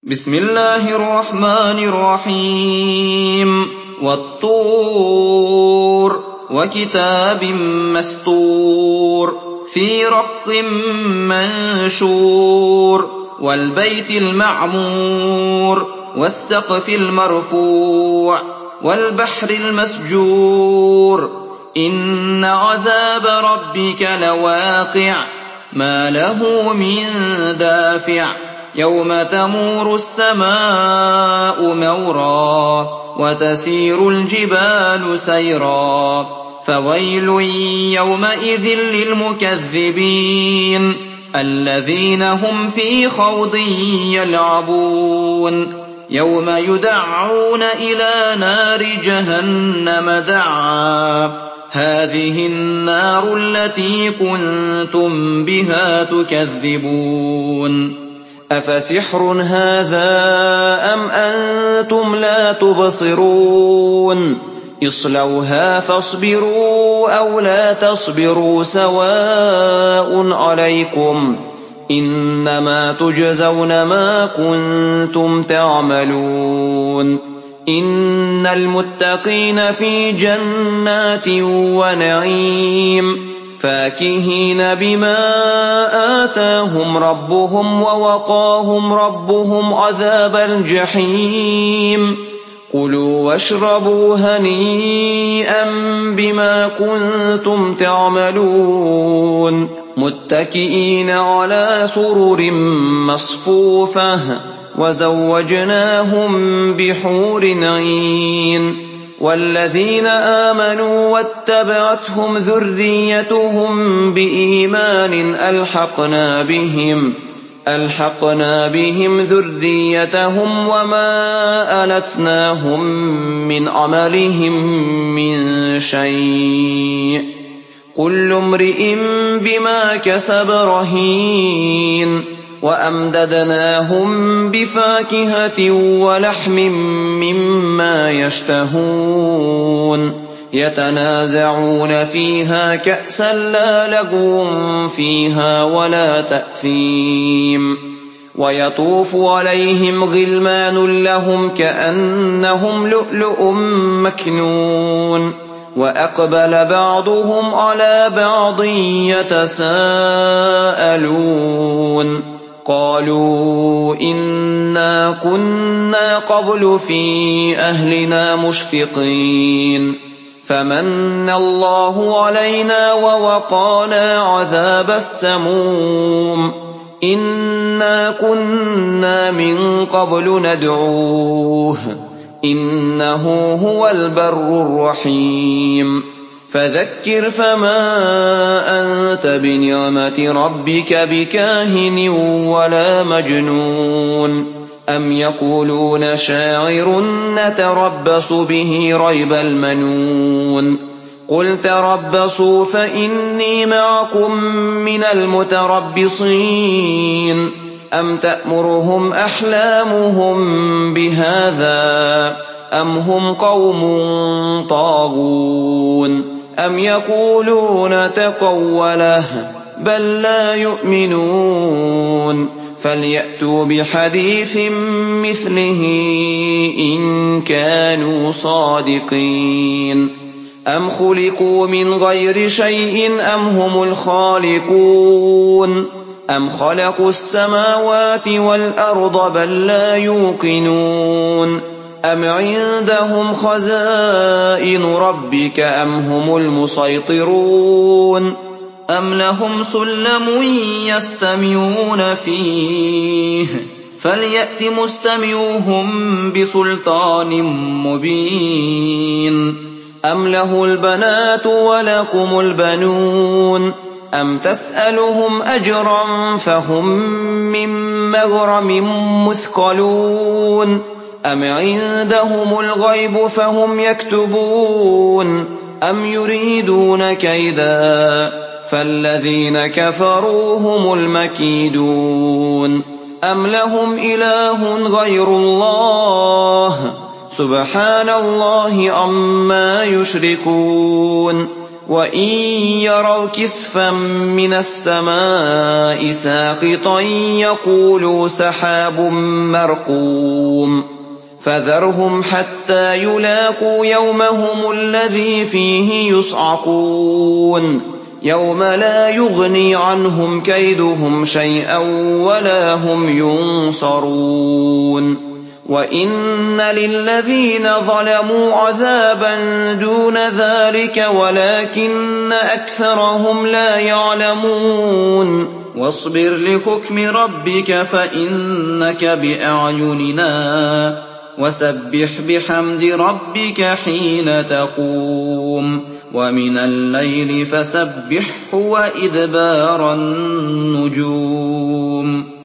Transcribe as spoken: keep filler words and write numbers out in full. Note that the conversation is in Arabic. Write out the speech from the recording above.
بسم الله الرحمن الرحيم والطور وكتاب مسطور في رق منشور والبيت المعمور والسقف المرفوع والبحر المسجور إن عذاب ربك لواقع ما له من دافع يوم تمور السماء مورا وتسير الجبال سيرا فويل يومئذ للمكذبين الذين هم في خوض يلعبون يوم يدعون إلى نار جهنم دعا هذه النار التي كنتم بها تكذبون أفسحر هذا أم أنتم لا تبصرون اصلوها فاصبروا أو لا تصبروا سواء عليكم إنما تجزون ما كنتم تعملون إن المتقين في جنات ونعيم فاكهين بما آتاهم ربهم ووقاهم ربهم عذاب الجحيم كلوا واشربوا هنيئا بما كنتم تعملون متكئين على سرر مصفوفة وزوجناهم بحور عين والذين آمنوا واتبعتهم ذريتهم بإيمان ألحقنا بهم ألحقنا بهم ذريتهم وما ألتناهم من عملهم من شيء كل امرئ بما كسب رهين وأمددناهم بفاكهة ولحم مما يشتهون يتنازعون فيها كأسا لا لغو فيها ولا تأثيم ويطوف عليهم غلمان لهم كأنهم لؤلؤ مكنون وأقبل بعضهم على بعض يتساءلون قالوا إنا كنا قبل في أهلنا مشفقين فمن الله علينا ووقانا عذاب السموم إنا كنا من قبل ندعوه إنه هو البر الرحيم فذكر فما أنت بنعمة ربك بكاهن ولا مجنون أم يقولون شاعر نتربص به ريب المنون قل تربصوا فإني معكم من المتربصين أم تأمرهم أحلامهم بهذا أم هم قوم طاغون أم يقولون تقوله بل لا يؤمنون فليأتوا بحديث مثله إن كانوا صادقين أم خلقوا من غير شيء أم هم الخالقون أم خلقوا السماوات والأرض بل لا يوقنون أم عندهم خزائن ربك أم هم المسيطرون أم لهم سلم يستمعون فيه فليأت مستمعوهم بسلطان مبين أم له البنات ولكم البنون أم تسألهم أجرا فهم من مغرم مثقلون أم عندهم الغيب فهم يكتبون أم يريدون كيدا فالذين كفروا هم المكيدون أم لهم إله غير الله سبحان الله عما يشركون وَإِن يَرَوْا كِسْفًا مِّنَ السَّمَاءِ سَاقِطًا يَقُولُوا سَحَابٌ مَّرْكُومٌ فَذَرْهُمْ حَتَّىٰ يُلَاقُوا يَوْمَهُمُ الَّذِي فِيهِ يُصْعَقُونَ يَوْمَ لَا يُغْنِي عَنْهُمْ كَيْدُهُمْ شَيْئًا وَلَا هُمْ يُنصَرُونَ وَإِنَّ لِلَّذِينَ ظَلَمُوا عَذَابًا دُونَ ذَٰلِكَ وَلَٰكِنَّ أَكْثَرَهُمْ لَا يَعْلَمُونَ وَاصْبِرْ لِحُكْمِ رَبِّكَ فَإِنَّكَ بِأَعْيُنِنَا وَسَبِّحْ بِحَمْدِ رَبِّكَ حِينَ تَقُومُ وَمِنَ اللَّيْلِ فَسَبِّحْهُ وَإِدْبَارَ النُّجُومِ